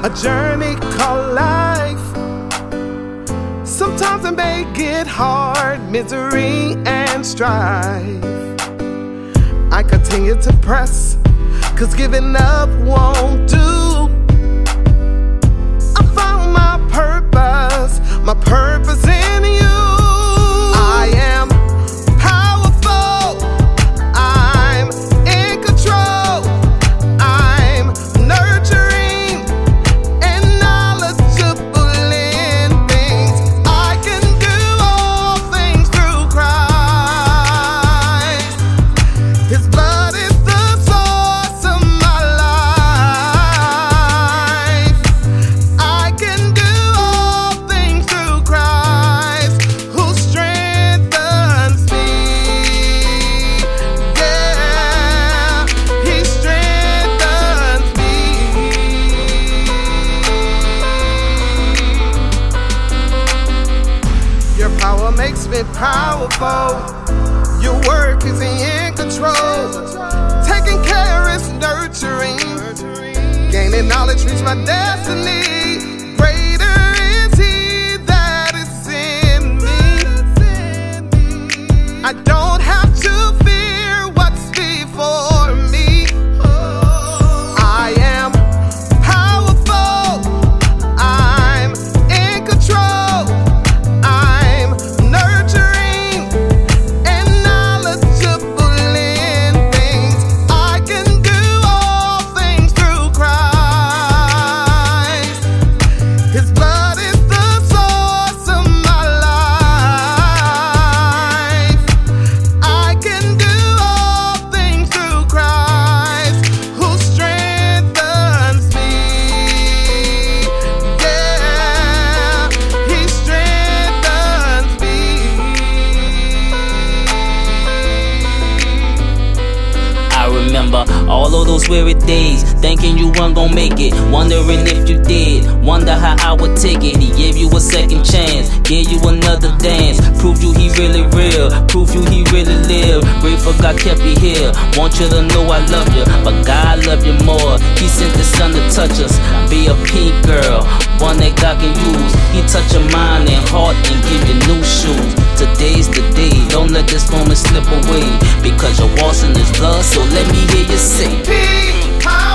a journey called life. Sometimes it may get hard, misery and strife. I continue to press, 'cause giving up won't do. I found my purpose in you. I am powerful, I'm in control, I'm nurturing and knowledgeable in things. I can do all things through Christ. His blood is the source of my life. I can do all things through Christ who strengthens me. Yeah, he strengthens me. Your power makes me powerful. Your work is in control. Taking care is nurturing. Gaining knowledge, reach my destiny. Greater is he that is in me. I don't have to fear what's before me. I am powerful, I'm in control, I'm nurturing and knowledgeable in things. I can do all things through Christ. His blood is the source of my life. I can do all things through Christ who strengthens me. Yeah, he strengthens me. I remember all of those weary days, thinking you weren't gonna make it, wondering if you did, wonder how I would take it. He gave you a second chance, gave you another dance, proved you he really real, proved you he really live. Grateful God kept you here, want you to know I love you, but God love you more. He sent his son to touch us, be a pink girl, one that God can use. He touch your mind and heart and give you new shoes. Today's the day, don't let this moment slip away, because you're washed in his blood, so let me hear you say, Peace, power.